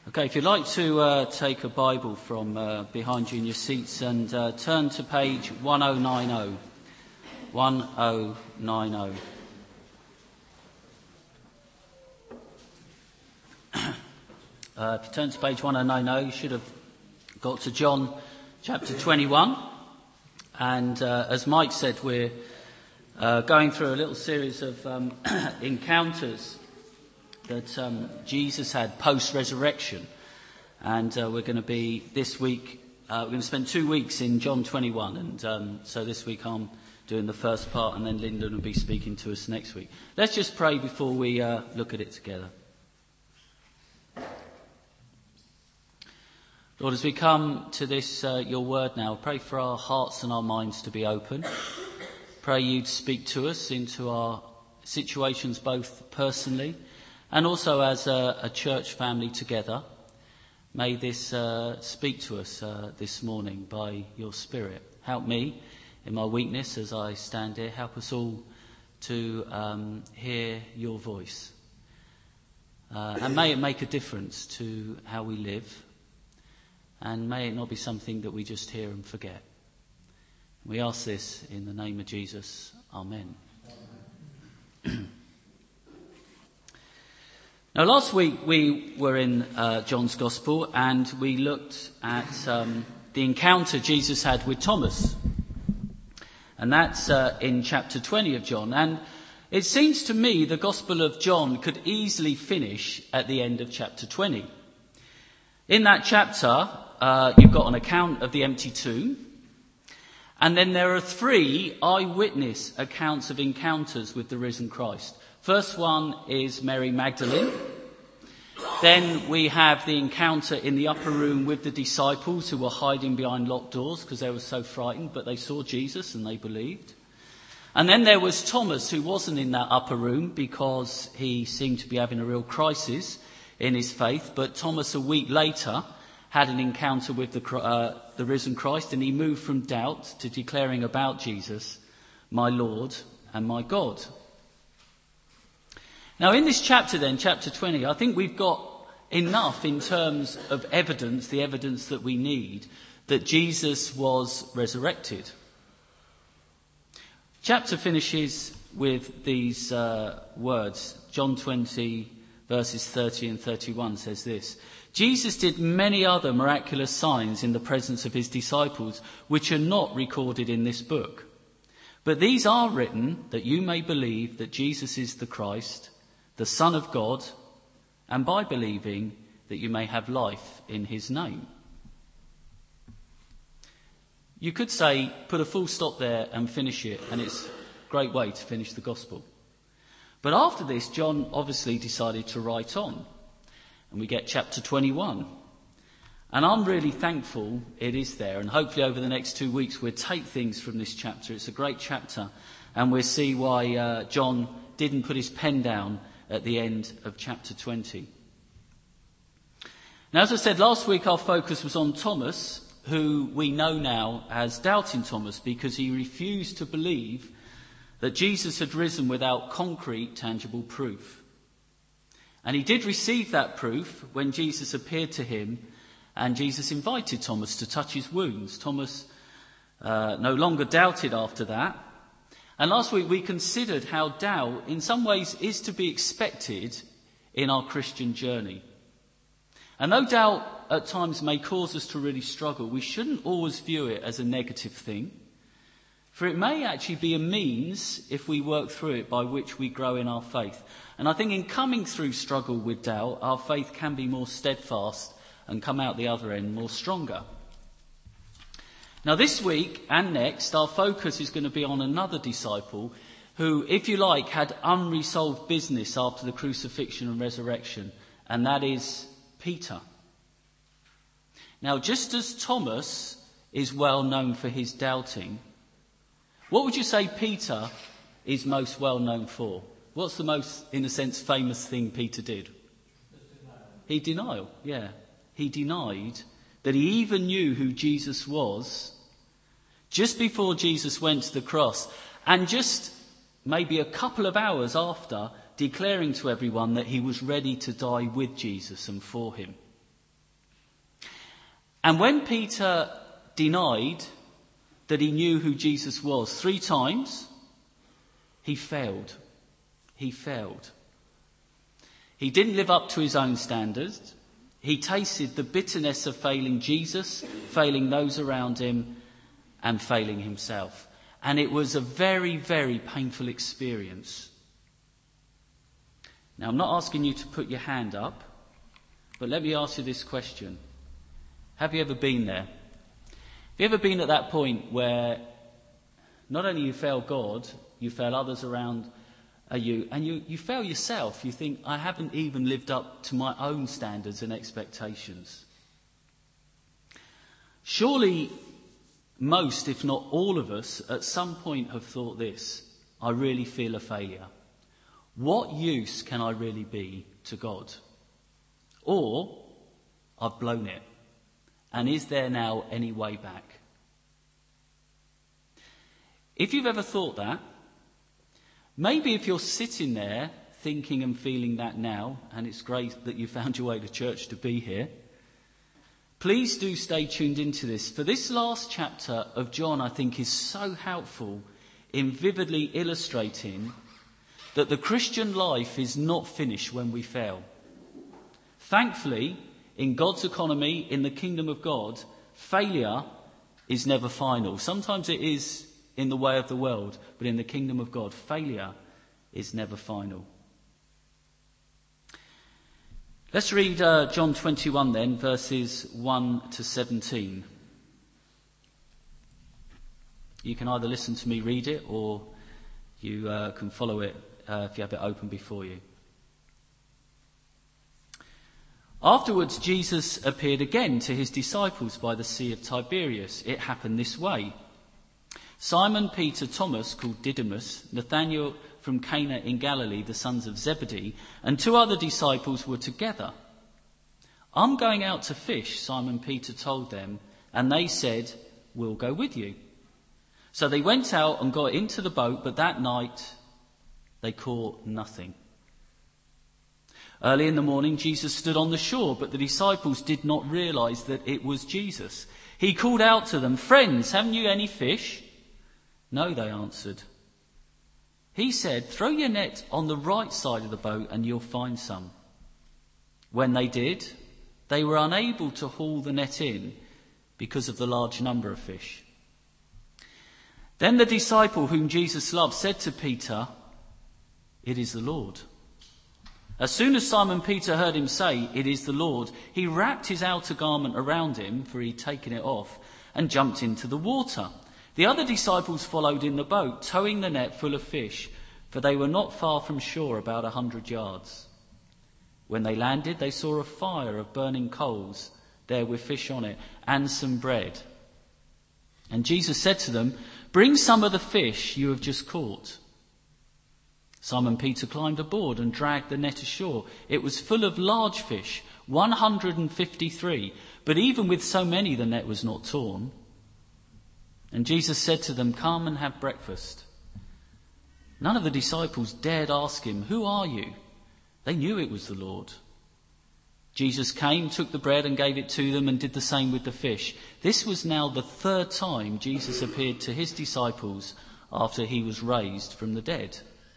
Okay, if you'd like to take a Bible from behind you in your seats and turn to page 1090. 1090. If you turn to page 1090, you should have got to John chapter 21. And as Mike said, we're going through a little series of encounters that Jesus had post-resurrection. And we're going to be this week, we're going to spend 2 weeks in John 21. And so this week I'm doing the first part, and then Lyndon will be speaking to us next week. Let's just pray before we look at it together. Lord, as we come to this, your word now, pray for our hearts and our minds to be open. Pray you'd speak to us into our situations, both personally and also as a church family together. May this speak to us this morning by your Spirit. Help me in my weakness as I stand here. Help us all to hear your voice. And may it make a difference to how we live. And may it not be something that we just hear and forget. We ask this in the name of Jesus. Amen. Now, last week we were in John's Gospel, and we looked at the encounter Jesus had with Thomas. And that's in chapter 20 of John. And it seems to me the Gospel of John could easily finish at the end of chapter 20. In that chapter, you've got an account of the empty tomb. And then there are 3 eyewitness accounts of encounters with the risen Christ. First one is Mary Magdalene. Then we have the encounter in the upper room with the disciples who were hiding behind locked doors because they were so frightened, but they saw Jesus and they believed. And then there was Thomas, who wasn't in that upper room because he seemed to be having a real crisis in his faith. But Thomas, a week later, had an encounter with the risen Christ, and he moved from doubt to declaring about Jesus, my Lord and my God. Now, in this chapter then, chapter 20, I think we've got enough in terms of evidence, the evidence that we need, that Jesus was resurrected. Chapter finishes with these words. John 20, verses 30 and 31 says this: Jesus did many other miraculous signs in the presence of his disciples, which are not recorded in this book. But these are written that you may believe that Jesus is the Christ, the Son of God, and by believing that you may have life in his name. You could say, put a full stop there and finish it, and it's a great way to finish the gospel. But after this, John obviously decided to write on, and we get chapter 21. And I'm really thankful it is there, and hopefully over the next 2 weeks we'll take things from this chapter. It's a great chapter, and we'll see why John didn't put his pen down at the end of chapter 20. Now, as I said last week, our focus was on Thomas, who we know now as Doubting Thomas, because he refused to believe that Jesus had risen without concrete, tangible proof. And he did receive that proof when Jesus appeared to him, and Jesus invited Thomas to touch his wounds. Thomas no longer doubted after that. And last week we considered how doubt in some ways is to be expected in our Christian journey. And though doubt at times may cause us to really struggle, we shouldn't always view it as a negative thing. For it may actually be a means, if we work through it, by which we grow in our faith. And I think in coming through struggle with doubt, our faith can be more steadfast and come out the other end more stronger. Now, this week and next, our focus is going to be on another disciple who, if you like, had unresolved business after the crucifixion and resurrection, and that is Peter. Now, just as Thomas is well known for his doubting, what would you say Peter is most well known for? What's the most, in a sense, famous thing Peter did? Denial, yeah. He denied that he even knew who Jesus was just before Jesus went to the cross, and just maybe a couple of hours after declaring to everyone that he was ready to die with Jesus and for him. And when Peter denied that he knew who Jesus was 3 times, he failed. He failed. He didn't live up to his own standards. He tasted the bitterness of failing Jesus, failing those around him, and failing himself. And it was a very, very painful experience. Now, I'm not asking you to put your hand up, but let me ask you this question. Have you ever been there? Have you ever been at that point where not only you fail God, you fail others around you, and you fail yourself? You think, I haven't even lived up to my own standards and expectations. Surely most, if not all of us, at some point have thought this: I really feel a failure. What use can I really be to God? Or, I've blown it. And is there now any way back? If you've ever thought that, maybe if you're sitting there thinking and feeling that now, and it's great that you found your way to church to be here, please do stay tuned into this. For this last chapter of John, I think, is so helpful in vividly illustrating that the Christian life is not finished when we fail. Thankfully, in God's economy, in the kingdom of God, failure is never final. Sometimes it is in the way of the world, but in the kingdom of God, failure is never final. Let's read John 21 then, verses 1 to 17. You can either listen to me read it, or you can follow it if you have it open before you. Afterwards, Jesus appeared again to his disciples by the Sea of Tiberias. It happened this way. Simon Peter, Thomas, called Didymus, Nathanael from Cana in Galilee, the sons of Zebedee, and 2 other disciples were together. I'm going out to fish, Simon Peter told them, and they said, we'll go with you. So they went out and got into the boat, but that night they caught nothing. Early in the morning, Jesus stood on the shore, but the disciples did not realize that it was Jesus. He called out to them, friends, haven't you any fish? No, they answered. He said, throw your net on the right side of the boat and you'll find some. When they did, they were unable to haul the net in because of the large number of fish. Then the disciple whom Jesus loved said to Peter, it is the Lord. As soon as Simon Peter heard him say, it is the Lord, he wrapped his outer garment around him, for he'd taken it off, and jumped into the water. The other disciples followed in the boat, towing the net full of fish, for they were not far from shore, about 100 yards. When they landed, they saw a fire of burning coals there with fish on it, and some bread. And Jesus said to them, bring some of the fish you have just caught. Simon Peter climbed aboard and dragged the net ashore. It was full of large fish, 153, but even with so many the net was not torn. And Jesus said to them, come and have breakfast. None of the disciples dared ask him, who are you? They knew it was the Lord. Jesus came, took the bread and gave it to them, and did the same with the fish. This was now the 3rd time Jesus appeared to his disciples after he was raised from the dead.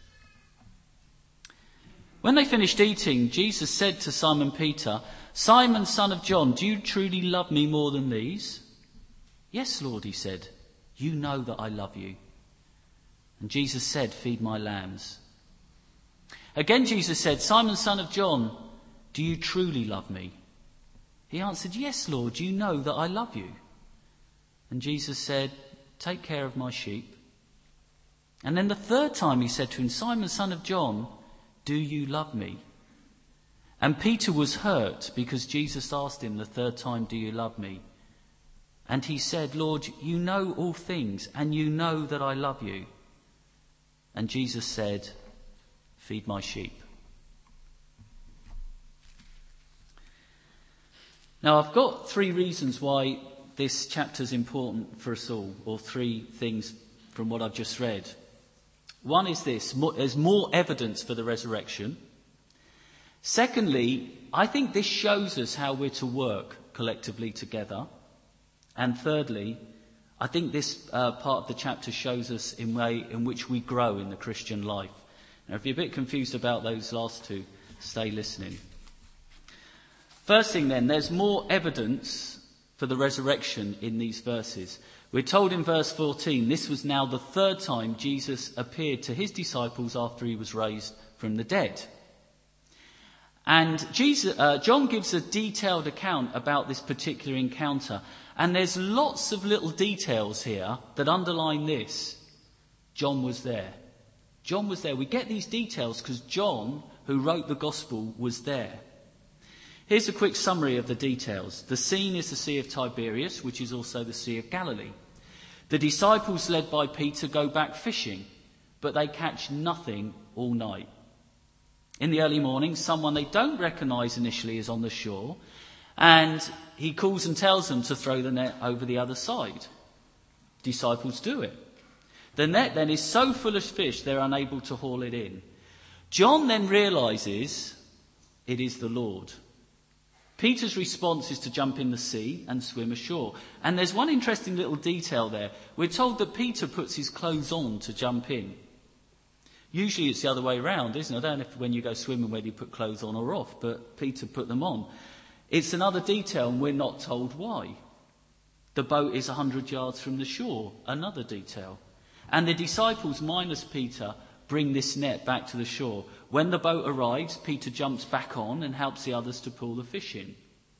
When they finished eating, Jesus said to Simon Peter, Simon, son of John, do you truly love me more than these? Yes, Lord, he said, you know that I love you. And Jesus said, feed my lambs. Again Jesus said, Simon, son of John, do you truly love me? He answered, yes, Lord, you know that I love you. And Jesus said, take care of my sheep. And then the 3rd time he said to him, Simon, son of John, do you love me? And Peter was hurt because Jesus asked him the 3rd time, do you love me? And he said, Lord, you know all things, and you know that I love you. And Jesus said, feed my sheep. Now, I've got 3 reasons why this chapter is important for us all, or 3 things from what I've just read. One is this: there's more evidence for the resurrection. Secondly, I think this shows us how we're to work collectively together. And thirdly, I think this part of the chapter shows us in way in which we grow in the Christian life. Now, if you're a bit confused about those last two, stay listening. First thing then, there's more evidence for the resurrection in these verses. We're told in verse 14, this was now the third time Jesus appeared to his disciples after he was raised from the dead. And John gives a detailed account about this particular encounter. And there's lots of little details here that underline this. John was there. John was there. We get these details because John, who wrote the gospel, was there. Here's a quick summary of the details. The scene is the Sea of Tiberias, which is also the Sea of Galilee. The disciples, led by Peter, go back fishing, but they catch nothing all night. In the early morning, someone they don't recognise initially is on the shore, and he calls and tells them to throw the net over the other side. Disciples do it. The net then is so full of fish they're unable to haul it in. John then realises it is the Lord. Peter's response is to jump in the sea and swim ashore. And there's one interesting little detail there. We're told that Peter puts his clothes on to jump in. Usually it's the other way around, isn't it? I don't know if when you go swimming whether you put clothes on or off, but Peter put them on. It's another detail and we're not told why. The boat is 100 yards from the shore, another detail. And the disciples, minus Peter, bring this net back to the shore. When the boat arrives, Peter jumps back on and helps the others to pull the fish in.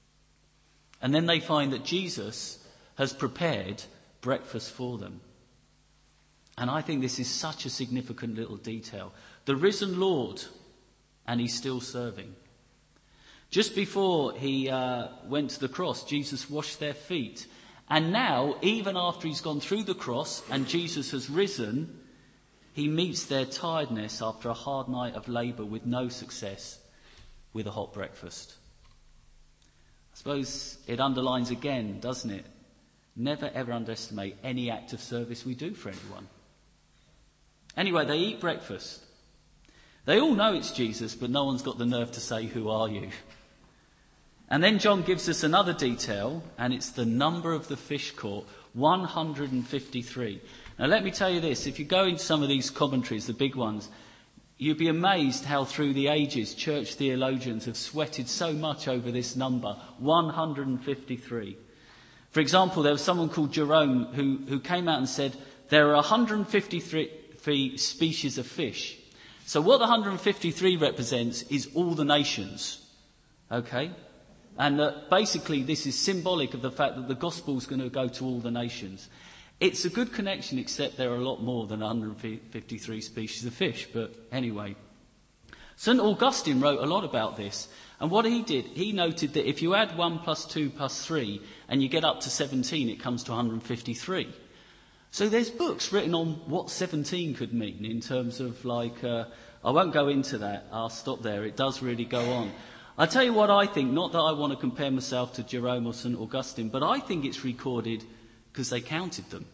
And then they find that Jesus has prepared breakfast for them. And I think this is such a significant little detail. The risen Lord, and he's still serving. Just before he went to the cross, Jesus washed their feet. And now, even after he's gone through the cross and Jesus has risen, he meets their tiredness after a hard night of labour with no success with a hot breakfast. I suppose it underlines again, doesn't it? Never ever underestimate any act of service we do for anyone. Anyway, they eat breakfast. They all know it's Jesus, but no one's got the nerve to say, "Who are you?" And then John gives us another detail, and it's the number of the fish caught, 153. Now let me tell you this, if you go into some of these commentaries, the big ones, you'd be amazed how through the ages church theologians have sweated so much over this number, 153. For example, there was someone called Jerome who came out and said there are 153 species of fish. So what the 153 represents is all the nations. Okay? And basically this is symbolic of the fact that the gospel is going to go to all the nations. It's a good connection, except there are a lot more than 153 species of fish. But anyway, St. Augustine wrote a lot about this. And what he did, he noted that if you add 1 plus 2 plus 3 and you get up to 17, it comes to 153. So there's books written on what 17 could mean in terms of I won't go into that. I'll stop there. It does really go on. I'll tell you what I think, not that I want to compare myself to Jerome or St. Augustine, but I think it's recorded because they counted them.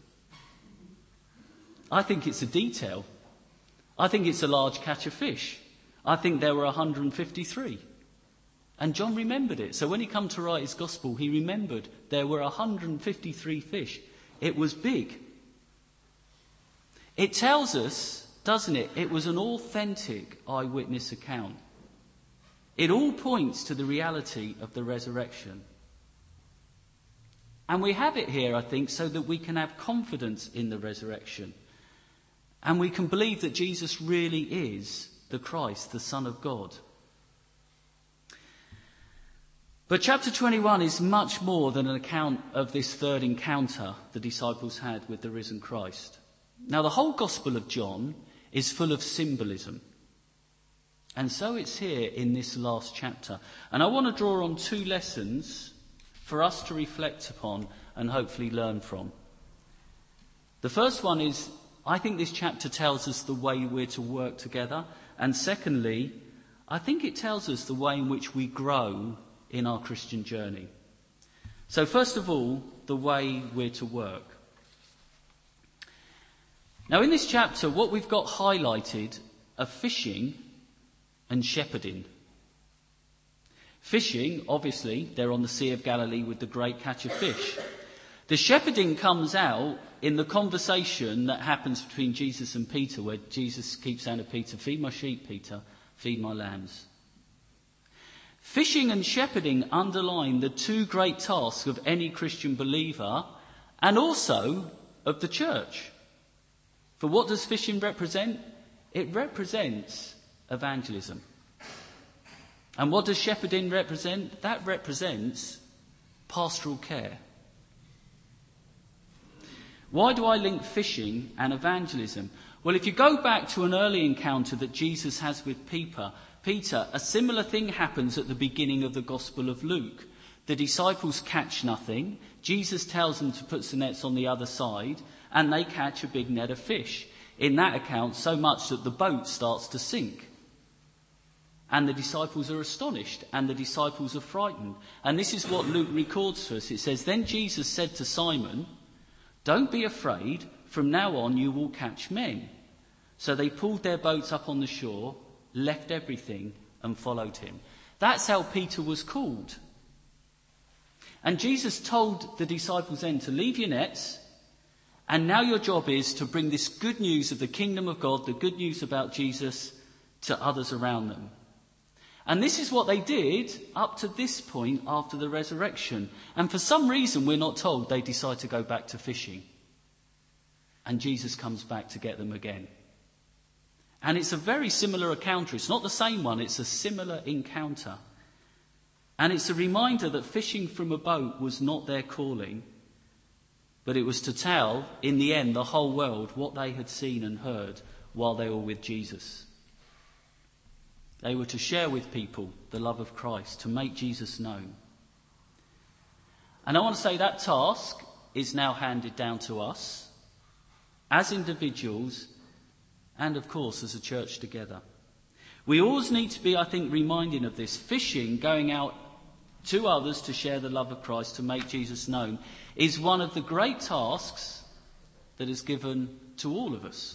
I think it's a detail. I think it's a large catch of fish. I think there were 153. And John remembered it. So when he came to write his gospel, he remembered there were 153 fish. It was big. It tells us, doesn't it, it was an authentic eyewitness account. It all points to the reality of the resurrection. And we have it here, I think, so that we can have confidence in the resurrection. And we can believe that Jesus really is the Christ, the Son of God. But chapter 21 is much more than an account of this third encounter the disciples had with the risen Christ. Now, the whole Gospel of John is full of symbolism. And so it's here in this last chapter. And I want to draw on two lessons for us to reflect upon and hopefully learn from. The first one is, I think this chapter tells us the way we're to work together. And secondly, I think it tells us the way in which we grow in our Christian journey. So first of all, the way we're to work. Now in this chapter, what we've got highlighted are fishing and shepherding. Fishing, obviously, they're on the Sea of Galilee with the great catch of fish. The shepherding comes out in the conversation that happens between Jesus and Peter, where Jesus keeps saying to Peter, "Feed my sheep, Peter, feed my lambs." Fishing and shepherding underline the two great tasks of any Christian believer and also of the church. For what does fishing represent? It represents evangelism. And what does shepherding represent? That represents pastoral care. Why do I link fishing and evangelism? Well, if you go back to an early encounter that Jesus has with Peter, a similar thing happens at the beginning of the Gospel of Luke. The disciples catch nothing. Jesus tells them to put some nets on the other side, and they catch a big net of fish. In that account, so much that the boat starts to sink. And the disciples are astonished, and the disciples are frightened. And this is what Luke records to us. It says, "Then Jesus said to Simon, 'Don't be afraid, from now on you will catch men.' So they pulled their boats up on the shore, left everything, and followed him." That's how Peter was called. And Jesus told the disciples then to leave your nets, and now your job is to bring this good news of the kingdom of God, the good news about Jesus, to others around them. And this is what they did up to this point after the resurrection. And for some reason, we're not told, they decide to go back to fishing. And Jesus comes back to get them again. And it's a very similar encounter. It's not the same one, it's a similar encounter. And it's a reminder that fishing from a boat was not their calling, but it was to tell, in the end, the whole world what they had seen and heard while they were with Jesus. They were to share with people the love of Christ, to make Jesus known. And I want to say that task is now handed down to us as individuals and, of course, as a church together. We always need to be, I think, reminded of this. Fishing, going out to others to share the love of Christ, to make Jesus known, is one of the great tasks that is given to all of us.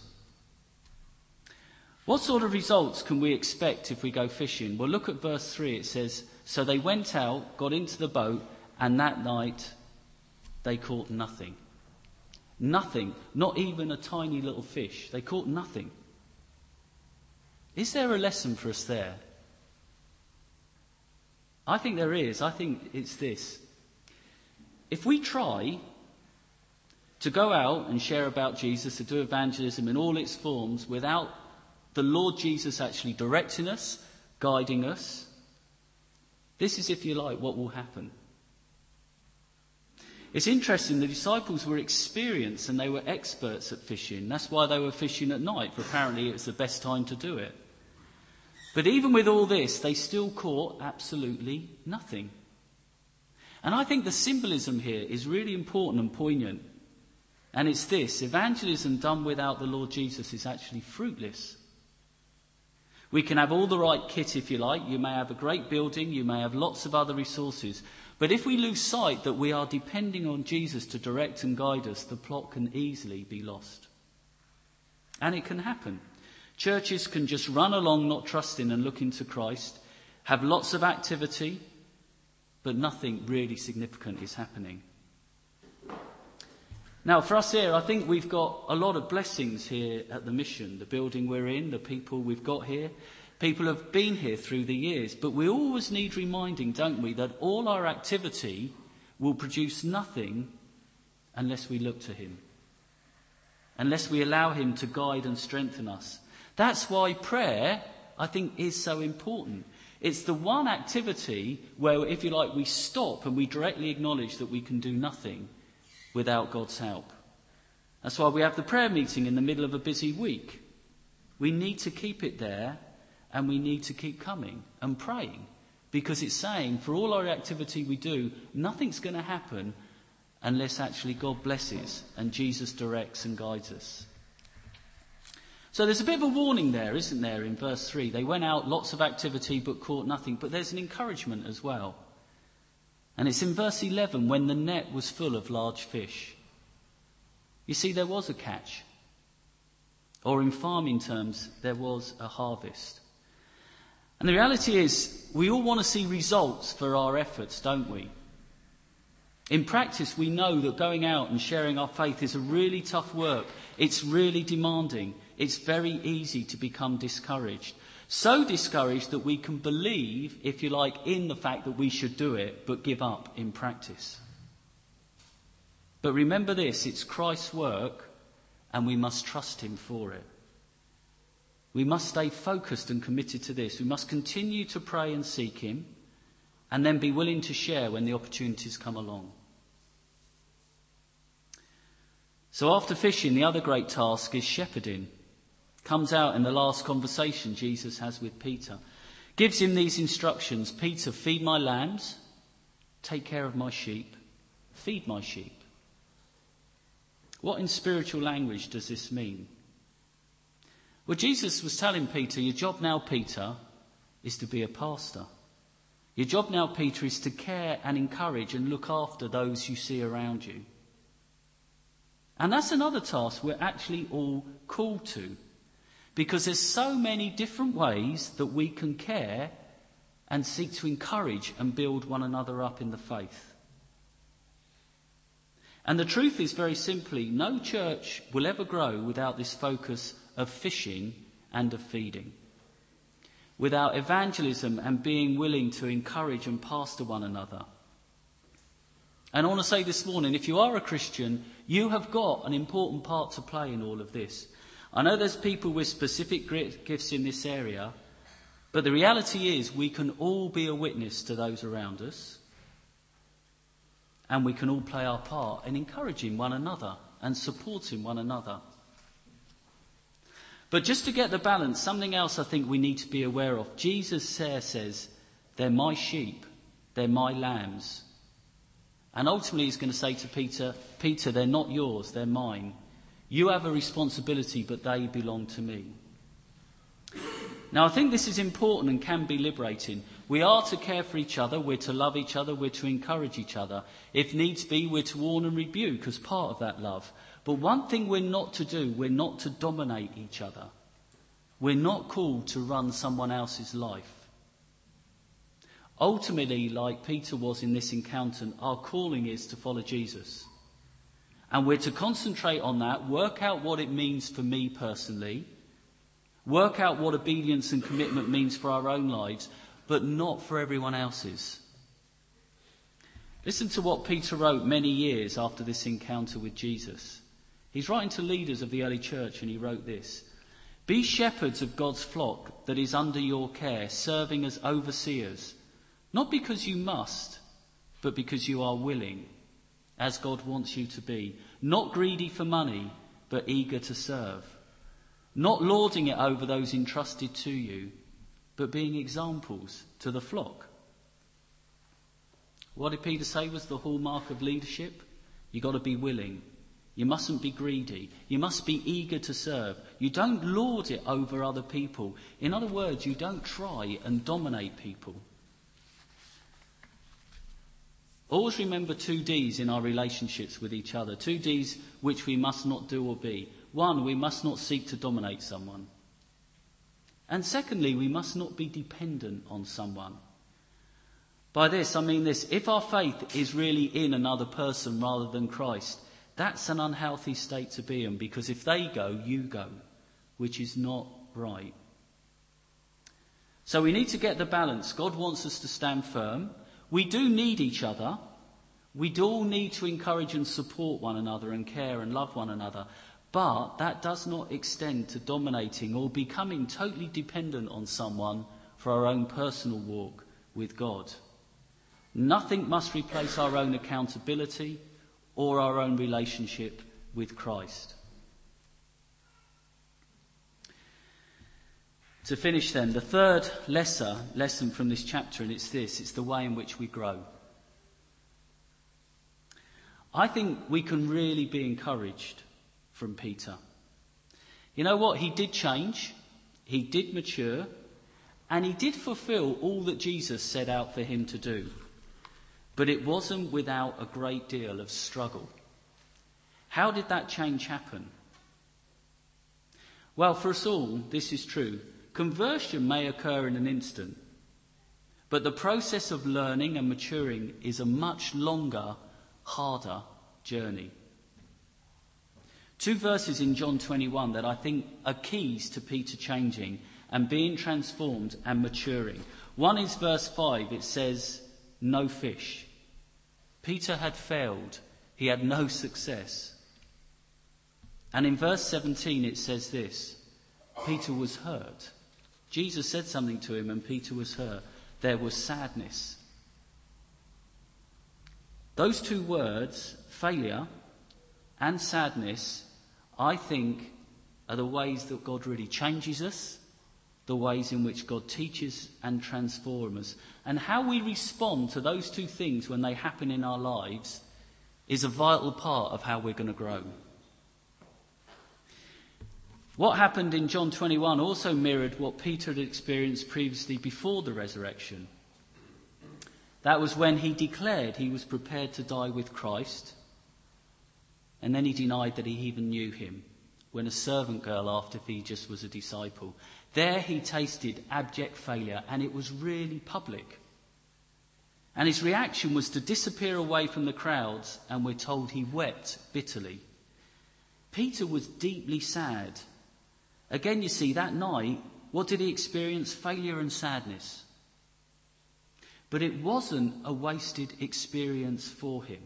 What sort of results can we expect if we go fishing? Well, look at verse 3. It says, "So they went out, got into the boat, and that night they caught nothing." Nothing, not even a tiny little fish. They caught nothing. Is there a lesson for us there? I think there is. I think it's this. If we try to go out and share about Jesus, to do evangelism in all its forms without the Lord Jesus actually directing us, guiding us, this is, if you like, what will happen. It's interesting, the disciples were experienced and they were experts at fishing. That's why they were fishing at night, for apparently it was the best time to do it. But even with all this, they still caught absolutely nothing. And I think the symbolism here is really important and poignant. And it's this: evangelism done without the Lord Jesus is actually fruitless. We can have all the right kit, if you like. You may have a great building. You may have lots of other resources. But if we lose sight that we are depending on Jesus to direct and guide us, the plot can easily be lost. And it can happen. Churches can just run along not trusting and looking to Christ, have lots of activity, but nothing really significant is happening. Now, for us here, I think we've got a lot of blessings here at the mission. The building we're in, the people we've got here. People have been here through the years. But we always need reminding, don't we, that all our activity will produce nothing unless we look to him. Unless we allow him to guide and strengthen us. That's why prayer, I think, is so important. It's the one activity where, if you like, we stop and we directly acknowledge that we can do nothing without God's help. That's why we have the prayer meeting in the middle of a busy week. We need to keep it there, and we need to keep coming and praying, because it's saying for all our activity we do, nothing's going to happen unless actually God blesses and Jesus directs and guides us. So there's a bit of a warning there, isn't there, in verse 3? They went out, lots of activity, but caught nothing. But there's an encouragement as well. And it's in verse 11, when the net was full of large fish. You see, there was a catch. Or in farming terms, there was a harvest. And the reality is, we all want to see results for our efforts, don't we? In practice, we know that going out and sharing our faith is a really tough work. It's really demanding. It's very easy to become discouraged. So discouraged that we can believe, if you like, in the fact that we should do it, but give up in practice. But remember this, it's Christ's work, and we must trust him for it. We must stay focused and committed to this. We must continue to pray and seek him, and then be willing to share when the opportunities come along. So after fishing, the other great task is shepherding. Comes out in the last conversation Jesus has with Peter. Gives him these instructions: Peter, feed my lambs, take care of my sheep, feed my sheep. What in spiritual language does this mean? Well, Jesus was telling Peter, your job now, Peter, is to be a pastor. Your job now, Peter, is to care and encourage and look after those you see around you. And that's another task we're actually all called to, because there's so many different ways that we can care and seek to encourage and build one another up in the faith. And the truth is, very simply, no church will ever grow without this focus of fishing and of feeding. Without evangelism and being willing to encourage and pastor one another. And I want to say this morning, if you are a Christian, you have got an important part to play in all of this. I know there's people with specific gifts in this area, but the reality is we can all be a witness to those around us. And we can all play our part in encouraging one another and supporting one another. But just to get the balance, something else I think we need to be aware of. Jesus says, they're my sheep, they're my lambs. And ultimately he's going to say to Peter, Peter, they're not yours, they're mine. You have a responsibility, but they belong to me. Now I think this is important and can be liberating. We are to care for each other, we're to love each other, we're to encourage each other. If needs be, we're to warn and rebuke as part of that love. But one thing we're not to do, we're not to dominate each other. We're not called to run someone else's life. Ultimately, like Peter was in this encounter, our calling is to follow Jesus. And we're to concentrate on that, work out what it means for me personally, work out what obedience and commitment means for our own lives, but not for everyone else's. Listen to what Peter wrote many years after this encounter with Jesus. He's writing to leaders of the early church, and he wrote this: be shepherds of God's flock that is under your care, serving as overseers, not because you must, but because you are willing, as God wants you to be, not greedy for money, but eager to serve, not lording it over those entrusted to you, but being examples to the flock. What did Peter say was the hallmark of leadership? You've got to be willing. You mustn't be greedy. You must be eager to serve. You don't lord it over other people. In other words, you don't try and dominate people. Always remember 2 Ds in our relationships with each other. 2 Ds which we must not do or be. 1, we must not seek to dominate someone. And secondly, we must not be dependent on someone. By this, I mean this: if our faith is really in another person rather than Christ, that's an unhealthy state to be in, because if they go, you go, which is not right. So we need to get the balance. God wants us to stand firm. We do need each other. We do all need to encourage and support one another and care and love one another. But that does not extend to dominating or becoming totally dependent on someone for our own personal walk with God. Nothing must replace our own accountability or our own relationship with Christ. To finish then, the third lesson from this chapter, and it's this: it's the way in which we grow. I think we can really be encouraged from Peter. You know what? He did change, he did mature, and he did fulfill all that Jesus set out for him to do. But it wasn't without a great deal of struggle. How did that change happen? Well, for us all, this is true. Conversion may occur in an instant, but the process of learning and maturing is a much longer, harder journey. 2 verses in John 21 that I think are keys to Peter changing and being transformed and maturing. One is verse 5. It says, no fish. Peter had failed. He had no success. And in verse 17 it says this, Peter was hurt. Jesus said something to him and Peter was hurt. There was sadness. Those two words, failure and sadness, I think are the ways that God really changes us, the ways in which God teaches and transforms us. And how we respond to those two things when they happen in our lives is a vital part of how we're going to grow. What happened in John 21 also mirrored what Peter had experienced previously before the resurrection. That was when he declared he was prepared to die with Christ, and then he denied that he even knew him, when a servant girl asked if he just was a disciple. There he tasted abject failure, and it was really public. And his reaction was to disappear away from the crowds, and we're told he wept bitterly. Peter was deeply sad. Again, you see, that night, what did he experience? Failure and sadness. But it wasn't a wasted experience for him.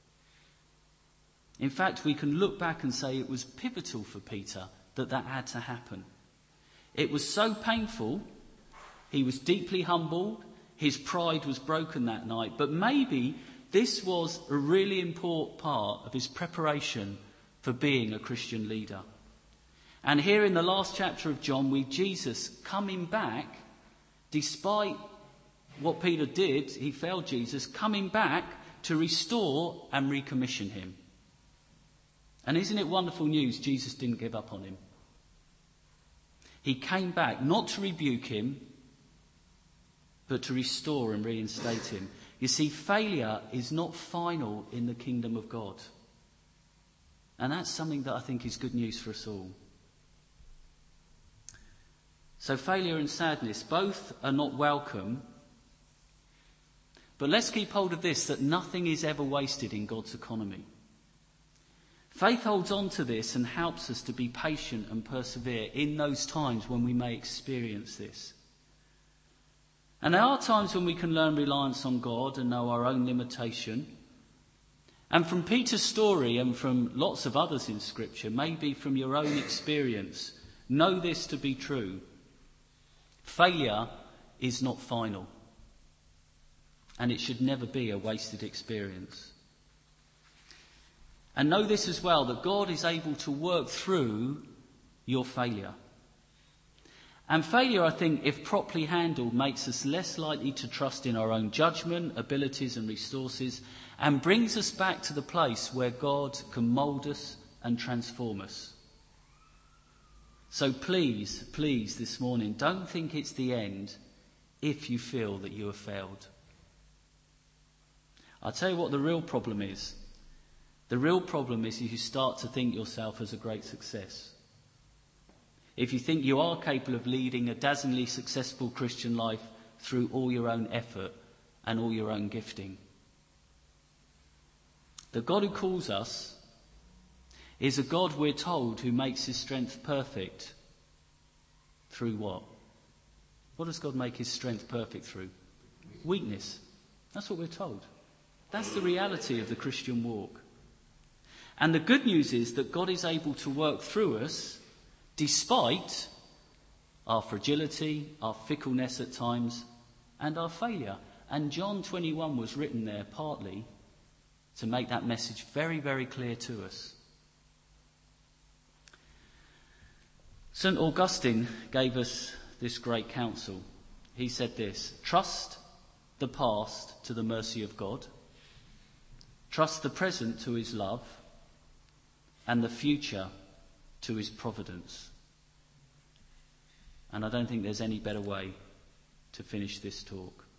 In fact, we can look back and say it was pivotal for Peter that had to happen. It was so painful, he was deeply humbled, his pride was broken that night, but maybe this was a really important part of his preparation for being a Christian leader. And here in the last chapter of John, with Jesus coming back, despite what Peter did, he failed Jesus, coming back to restore and recommission him. And isn't it wonderful news? Jesus didn't give up on him. He came back not to rebuke him, but to restore and reinstate him. You see, failure is not final in the kingdom of God. And that's something that I think is good news for us all. So failure and sadness, both are not welcome. But let's keep hold of this, that nothing is ever wasted in God's economy. Faith holds on to this and helps us to be patient and persevere in those times when we may experience this. And there are times when we can learn reliance on God and know our own limitation. And from Peter's story and from lots of others in Scripture, maybe from your own experience, know this to be true. Failure is not final. And it should never be a wasted experience. And know this as well, that God is able to work through your failure. And failure, I think, if properly handled, makes us less likely to trust in our own judgment, abilities and resources, and brings us back to the place where God can mould us and transform us. So please, this morning, don't think it's the end if you feel that you have failed. I'll tell you what the real problem is. The real problem is if you start to think yourself as a great success. If you think you are capable of leading a dazzlingly successful Christian life through all your own effort and all your own gifting. The God who calls us is a God, we're told, who makes his strength perfect. Through what? What does God make his strength perfect through? Weakness. That's what we're told. That's the reality of the Christian walk. And the good news is that God is able to work through us despite our fragility, our fickleness at times, and our failure. And John 21 was written there partly to make that message very, very clear to us. St. Augustine gave us this great counsel. He said this: trust the past to the mercy of God, trust the present to his love, and the future to his providence. And I don't think there's any better way to finish this talk.